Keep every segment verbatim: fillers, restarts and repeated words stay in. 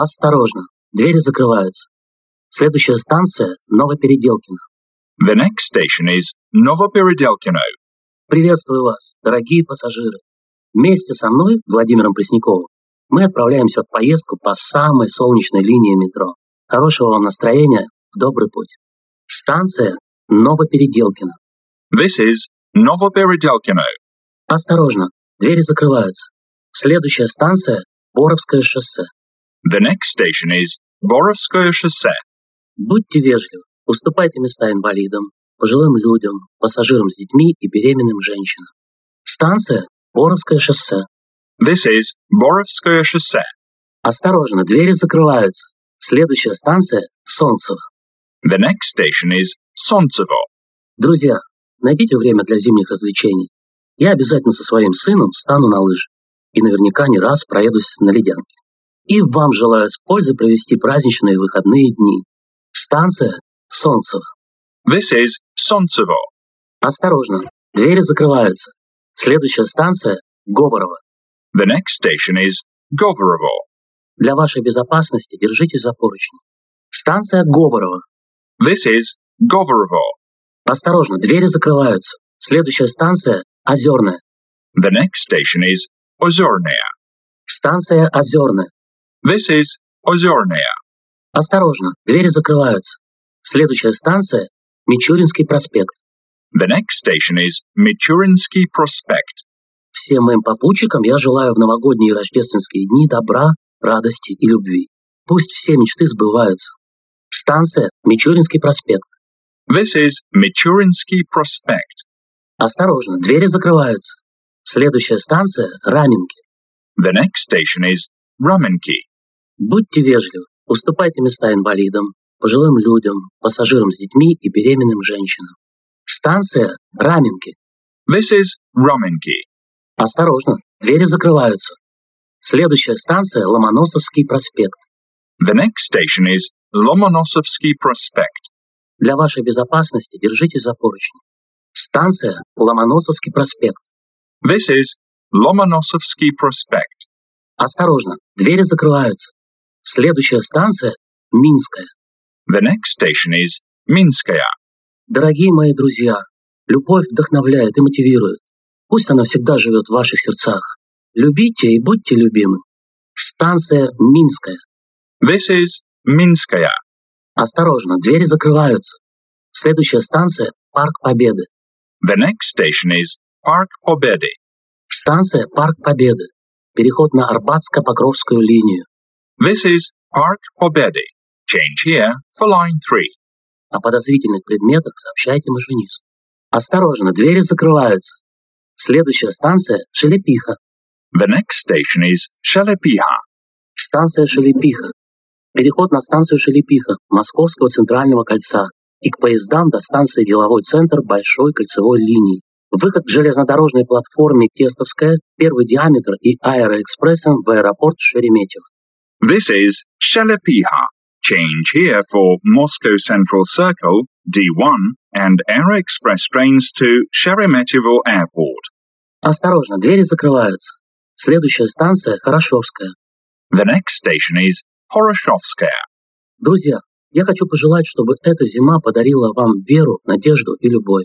Осторожно, двери закрываются. Следующая станция — Новопеределкино. The next station is Novoperedelkino. Приветствую вас, дорогие пассажиры. Вместе со мной, Владимиром Пресняковым, мы отправляемся в поездку по самой солнечной линии метро. Хорошего вам настроения, в добрый путь. Станция Новопеределкино. This is Novoperedelkino. Осторожно, двери закрываются. Следующая станция — Боровское шоссе. The next station is Borovskoye Shosсе. Будьте вежливы, уступайте места инвалидам, пожилым людям, пассажирам с детьми и беременным женщинам. Станция Боровское шоссе. This is Borovskoye Shosсе. Осторожно, двери закрываются. Следующая станция Солнцево. The next station is Solntsevo. Друзья, найдите время для зимних развлечений. Я обязательно со своим сыном встану на лыжи и наверняка не раз проедусь на ледянке. И вам желаю с пользой провести праздничные выходные дни. Станция Солнцево. This is Solntsevo. Осторожно, двери закрываются. Следующая станция Говорово. The next station is Govorovo. Для вашей безопасности держитесь за поручни. Станция Говорово. This is Govorovo. Осторожно, двери закрываются. Следующая станция Озерная. The next station is Ozornaya. Станция Озерная. This is Ozornaya. Осторожно, двери закрываются. Следующая станция Мичуринский проспект. The next station is Michurinsky Prospect. Всем моим попутчикам я желаю в новогодние и рождественские дни добра, радости и любви. Пусть все мечты сбываются. Станция Мичуринский проспект. This is Michurinsky Prospect. Осторожно, двери закрываются. Следующая станция Раменки. The next station is Ramenki. Будьте вежливы, уступайте места инвалидам, пожилым людям, пассажирам с детьми и беременным женщинам. Станция Раменки. This is Ramenki. Осторожно, двери закрываются. Следующая станция Ломоносовский проспект. The next station is Lomonosovsky Prospect. Для вашей безопасности держитесь за поручни. Станция Ломоносовский проспект. This is Lomonosovsky Prospect. Осторожно, двери закрываются. Следующая станция Минская. The next station is Minskaya. Дорогие мои друзья, любовь вдохновляет и мотивирует. Пусть она всегда живет в ваших сердцах. Любите и будьте любимы. Станция Минская. This is Minskaya. Осторожно, двери закрываются. Следующая станция Парк Победы. The next station is Park Pobedy. Станция Парк Победы. Переход на Арбатско-Покровскую линию. This is Park Pobedy. Change here for line three. О подозрительных предметах сообщайте машинисту. Осторожно, двери закрываются. Следующая станция Шелепиха. The next station is Shelepiha. Станция Шелепиха. Переход на станцию Шелепиха Московского центрального кольца и к поездам до станции Деловой центр Большой кольцевой линии. Выход к железнодорожной платформе Тестовская, первый диаметр и аэроэкспрессом в аэропорт Шереметьево. This is Shelepiha. Change here for Moscow Central Circle, D one, and Aero Express trains to Sheremetyevo Airport. Осторожно, двери закрываются. Следующая станция Хорошевская. The next station is Horoshovskaya. Друзья, я хочу пожелать, чтобы эта зима подарила вам веру, надежду и любовь.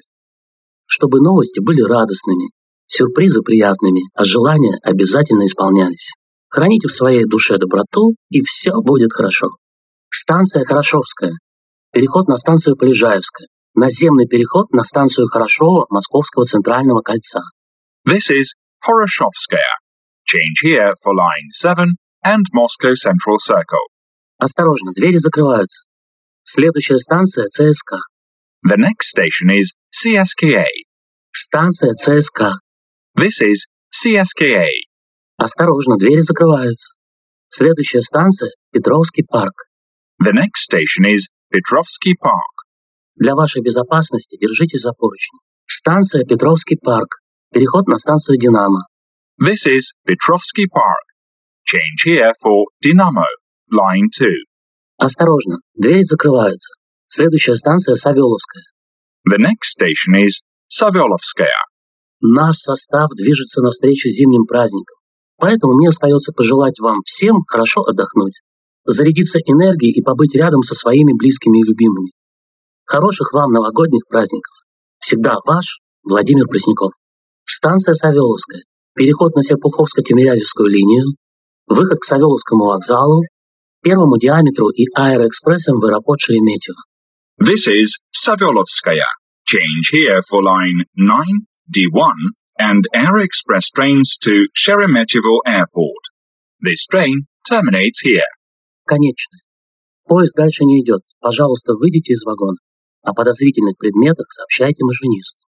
Чтобы новости были радостными, сюрпризы приятными, а желания обязательно исполнялись. Храните в своей душе доброту, и все будет хорошо. Станция Хорошевская. Переход на станцию Полежаевская. Наземный переход на станцию Хорошова Московского центрального кольца. This is Horoshovskaya. Change here for line seven and Moscow Central Circle. Осторожно, двери закрываются. Следующая станция ЦСКА. The next station is C S K A. Станция ЦСКА. This is C S K A. Осторожно, двери закрываются. Следующая станция Петровский парк. The next station is Petrovsky Park. Для вашей безопасности держитесь за поручни. Станция Петровский парк. Переход на станцию Динамо. This is Petrovsky Park. Change here for Dynamo, line two. Осторожно, двери закрываются. Следующая станция Савеловская. The next station is Savyolovskaya. Наш состав движется навстречу зимним праздникам, поэтому мне остается пожелать вам всем хорошо отдохнуть. зарядиться энергией и побыть рядом со своими близкими и любимыми. Хороших вам новогодних праздников. Всегда ваш Владимир Пресняков. Станция Савеловская. Переход на Серпуховско-Тимирязевскую линию. Выход к Савеловскому вокзалу, первому диаметру и аэроэкспрессом в аэропорт Шереметьево. This is Savyolovskaya. Change here for line nine, D one, and Aeroexpress trains to Sheremetyevo Airport. This train terminates here. Конечная. Поезд дальше не идет. Пожалуйста, выйдите из вагона. О подозрительных предметах сообщайте машинисту.